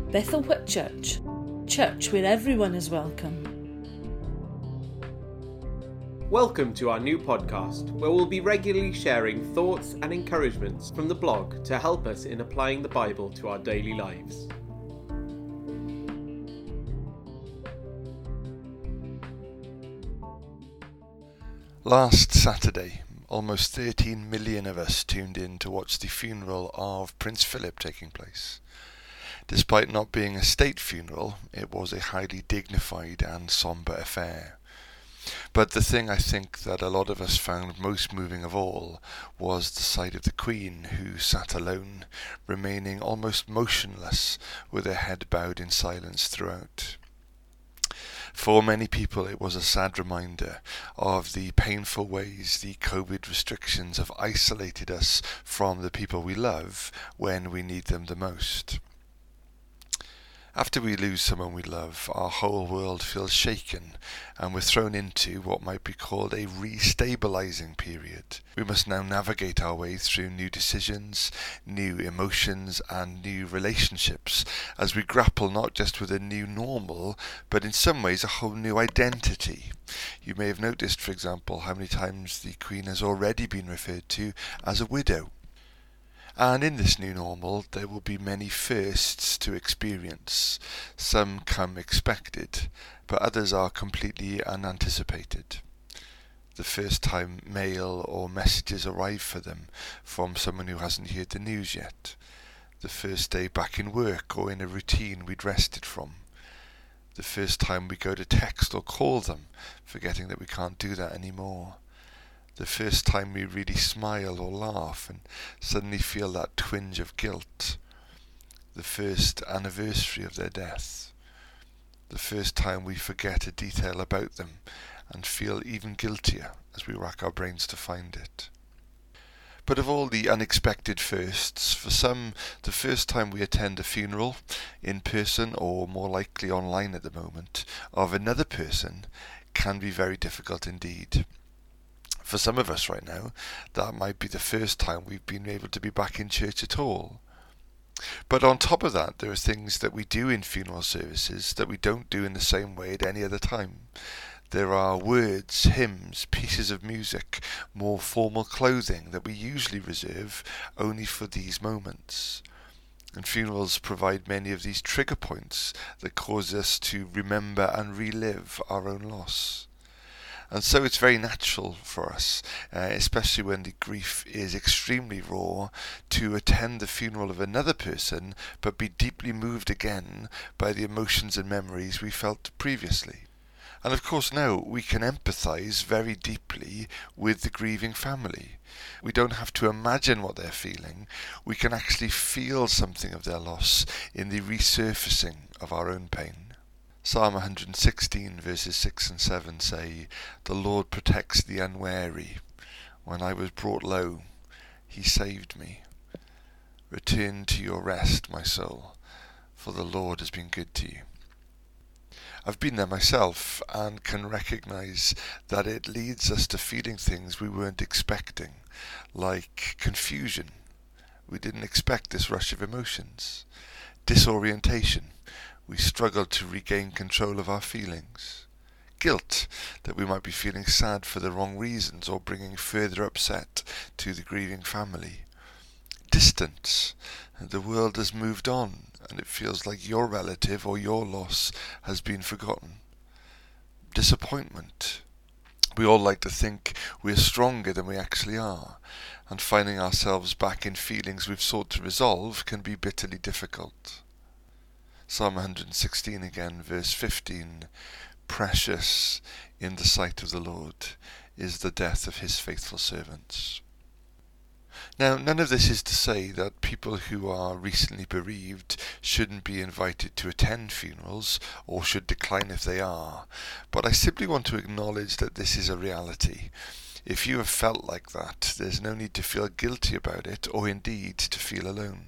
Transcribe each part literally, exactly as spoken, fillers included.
Bethel Whip Church, church where everyone is welcome. Welcome to our new podcast, where we'll be regularly sharing thoughts and encouragements from the blog to help us in applying the Bible to our daily lives. Last Saturday, almost thirteen million of us tuned in to watch the funeral of Prince Philip taking place. Despite not being a state funeral, it was a highly dignified and sombre affair. But the thing I think that a lot of us found most moving of all was the sight of the Queen, who sat alone, remaining almost motionless with her head bowed in silence throughout. For many people it was a sad reminder of the painful ways the COVID restrictions have isolated us from the people we love when we need them the most. After we lose someone we love, our whole world feels shaken and we're thrown into what might be called a restabilizing period. We must now navigate our way through new decisions, new emotions and new relationships as we grapple not just with a new normal, but in some ways a whole new identity. You may have noticed, for example, how many times the Queen has already been referred to as a widow. And in this new normal, there will be many firsts to experience. Some come expected, but others are completely unanticipated. The first time mail or messages arrive for them from someone who hasn't heard the news yet. The first day back in work or in a routine we'd rested from. The first time we go to text or call them, forgetting that we can't do that anymore. The first time we really smile or laugh and suddenly feel that twinge of guilt. The first anniversary of their death. The first time we forget a detail about them and feel even guiltier as we rack our brains to find it. But of all the unexpected firsts, for some, the first time we attend a funeral, in person or more likely online at the moment, of another person can be very difficult indeed. For some of us right now, that might be the first time we've been able to be back in church at all. But on top of that, there are things that we do in funeral services that we don't do in the same way at any other time. There are words, hymns, pieces of music, more formal clothing that we usually reserve only for these moments. And funerals provide many of these trigger points that cause us to remember and relive our own loss. And so it's very natural for us, uh, especially when the grief is extremely raw, to attend the funeral of another person but be deeply moved again by the emotions and memories we felt previously. And of course now we can empathise very deeply with the grieving family. We don't have to imagine what they're feeling, we can actually feel something of their loss in the resurfacing of our own pain. Psalm one hundred sixteen verses six and seven say, "The Lord protects the unwary. When I was brought low, he saved me. Return to your rest, my soul, for the Lord has been good to you." I've been there myself and can recognise that it leads us to feeling things we weren't expecting, like confusion. We didn't expect this rush of emotions. Disorientation. We struggle to regain control of our feelings. Guilt, that we might be feeling sad for the wrong reasons or bringing further upset to the grieving family. Distance, the world has moved on and it feels like your relative or your loss has been forgotten. Disappointment. We all like to think we're stronger than we actually are, and finding ourselves back in feelings we've sought to resolve can be bitterly difficult. Psalm one hundred sixteen again, verse fifteen, "Precious in the sight of the Lord is the death of his faithful servants." Now, none of this is to say that people who are recently bereaved shouldn't be invited to attend funerals or should decline if they are, but I simply want to acknowledge that this is a reality. If you have felt like that, there's no need to feel guilty about it or indeed to feel alone.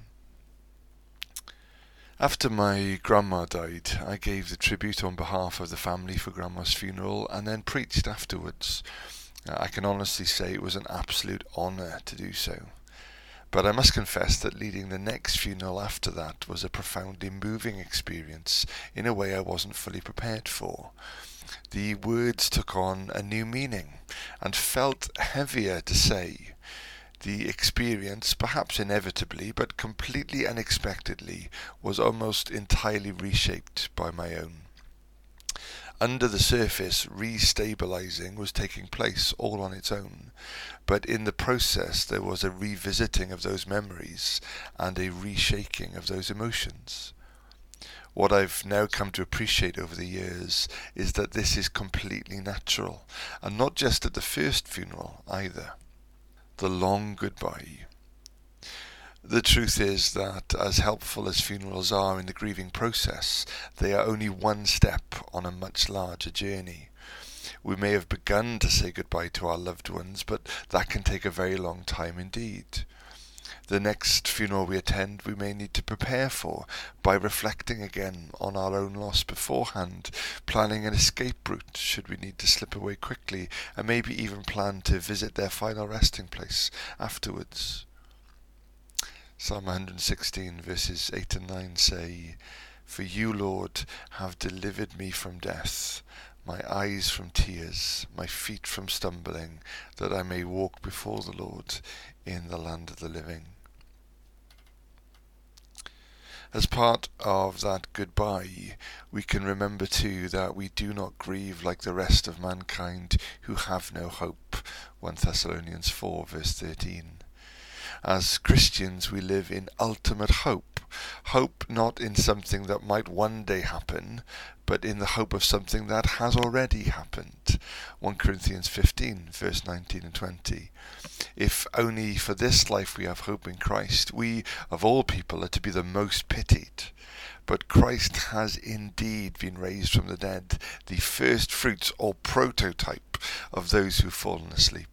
After my grandma died, I gave the tribute on behalf of the family for Grandma's funeral and then preached afterwards. I can honestly say it was an absolute honour to do so. But I must confess that leading the next funeral after that was a profoundly moving experience in a way I wasn't fully prepared for. The words took on a new meaning and felt heavier to say. The experience, perhaps inevitably, but completely unexpectedly, was almost entirely reshaped by my own. Under the surface, re-stabilizing was taking place all on its own, but in the process there was a revisiting of those memories and a reshaking of those emotions. What I've now come to appreciate over the years is that this is completely natural, and not just at the first funeral either. The long goodbye. The truth is that, as helpful as funerals are in the grieving process, they are only one step on a much larger journey. We may have begun to say goodbye to our loved ones, but that can take a very long time indeed. The next funeral we attend we may need to prepare for by reflecting again on our own loss beforehand, planning an escape route should we need to slip away quickly, and maybe even plan to visit their final resting place afterwards. Psalm one hundred sixteen verses eight and nine say, "For you, Lord, have delivered me from death, my eyes from tears, my feet from stumbling, that I may walk before the Lord in the land of the living." As part of that goodbye, we can remember too that we do not grieve like the rest of mankind who have no hope. First Thessalonians four verse thirteen. As Christians we live in ultimate hope. Hope not in something that might one day happen, but in the hope of something that has already happened. First Corinthians fifteen verse nineteen and twenty. If only for this life we have hope in Christ, we of all people are to be the most pitied. But Christ has indeed been raised from the dead, the first fruits or prototype of those who've fallen asleep.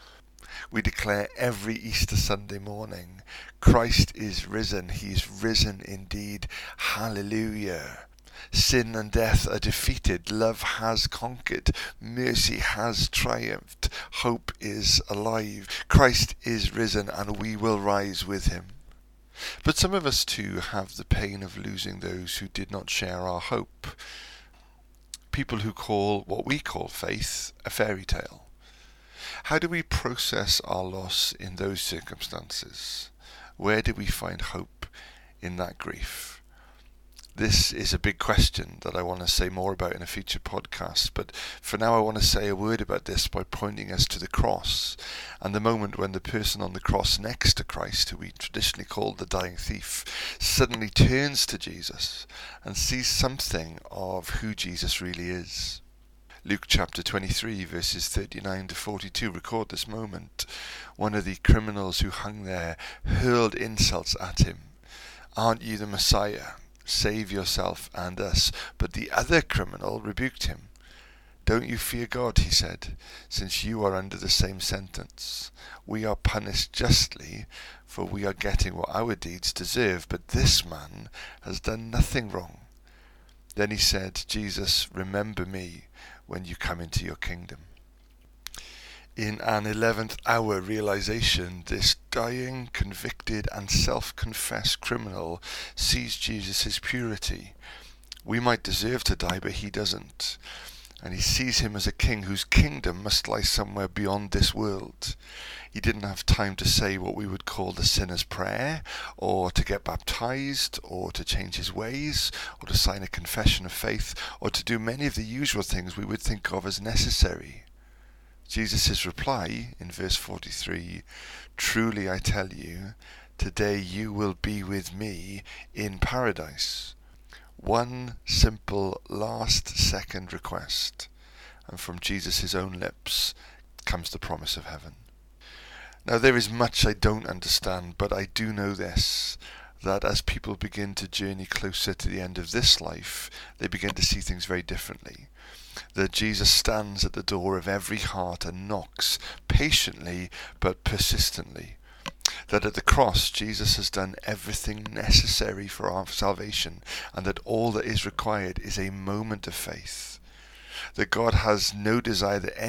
We declare every Easter Sunday morning, Christ is risen, he is risen indeed, hallelujah. Sin and death are defeated, love has conquered, mercy has triumphed, hope is alive, Christ is risen and we will rise with him. But some of us too have the pain of losing those who did not share our hope. People who call what we call faith a fairy tale. How do we process our loss in those circumstances? Where do we find hope in that grief? This is a big question that I want to say more about in a future podcast, but for now I want to say a word about this by pointing us to the cross and the moment when the person on the cross next to Christ, who we traditionally call the dying thief, suddenly turns to Jesus and sees something of who Jesus really is. Luke chapter twenty-three verses thirty-nine to forty-two record this moment. One of the criminals who hung there hurled insults at him. "Aren't you the Messiah? Save yourself and us." But the other criminal rebuked him. "Don't you fear God," he said, "since you are under the same sentence. We are punished justly, for we are getting what our deeds deserve, but this man has done nothing wrong." Then he said, "Jesus, remember me when you come into your kingdom." In an eleventh hour realization, this dying, convicted and self-confessed criminal sees Jesus' purity. We might deserve to die, but he doesn't. And he sees him as a king whose kingdom must lie somewhere beyond this world. He didn't have time to say what we would call the sinner's prayer, or to get baptized, or to change his ways, or to sign a confession of faith, or to do many of the usual things we would think of as necessary. Jesus' reply in verse forty-three, "Truly I tell you, today you will be with me in paradise." One simple last second request, and from Jesus' own lips comes the promise of heaven. Now there is much I don't understand, but I do know this, that as people begin to journey closer to the end of this life, they begin to see things very differently. That Jesus stands at the door of every heart and knocks patiently but persistently. That at the cross Jesus has done everything necessary for our salvation, and that all that is required is a moment of faith. That God has no desire that any should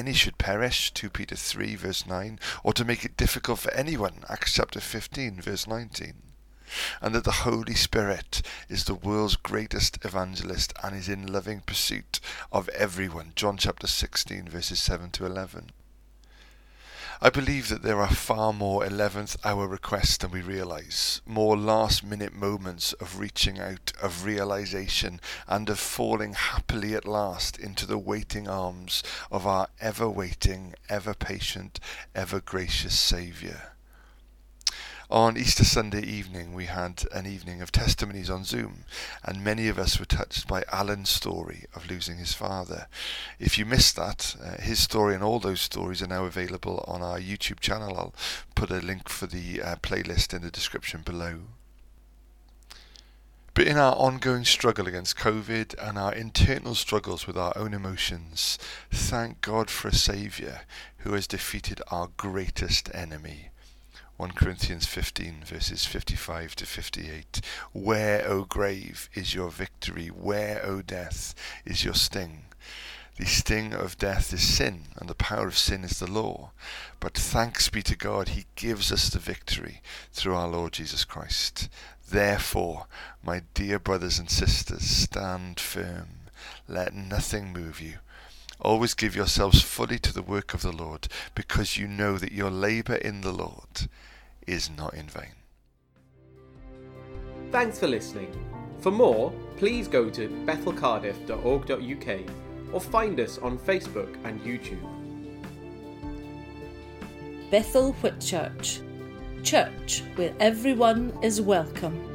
perish, Second Peter three verse nine, or to make it difficult for anyone, Acts chapter fifteen verse nineteen. And that the Holy Spirit is the world's greatest evangelist and is in loving pursuit of everyone, John chapter sixteen verses seven to eleven. I believe that there are far more eleventh hour requests than we realise, more last minute moments of reaching out, of realisation, and of falling happily at last into the waiting arms of our ever waiting, ever patient, ever gracious Saviour. On Easter Sunday evening we had an evening of testimonies on Zoom, and many of us were touched by Alan's story of losing his father. If you missed that, uh, his story and all those stories are now available on our YouTube channel. I'll put a link for the uh, playlist in the description below. But in our ongoing struggle against COVID and our internal struggles with our own emotions, thank God for a Saviour who has defeated our greatest enemy. First Corinthians fifteen verses fifty-five to fifty-eight. Where, O grave, is your victory? Where, O death, is your sting? The sting of death is sin, and the power of sin is the law. But thanks be to God, he gives us the victory through our Lord Jesus Christ. Therefore, my dear brothers and sisters, stand firm. Let nothing move you. Always give yourselves fully to the work of the Lord, because you know that your labour in the Lord is not in vain. Thanks for listening. For more, please go to bethel cardiff dot org dot U K or find us on Facebook and YouTube. Bethel Whitchurch, church where everyone is welcome.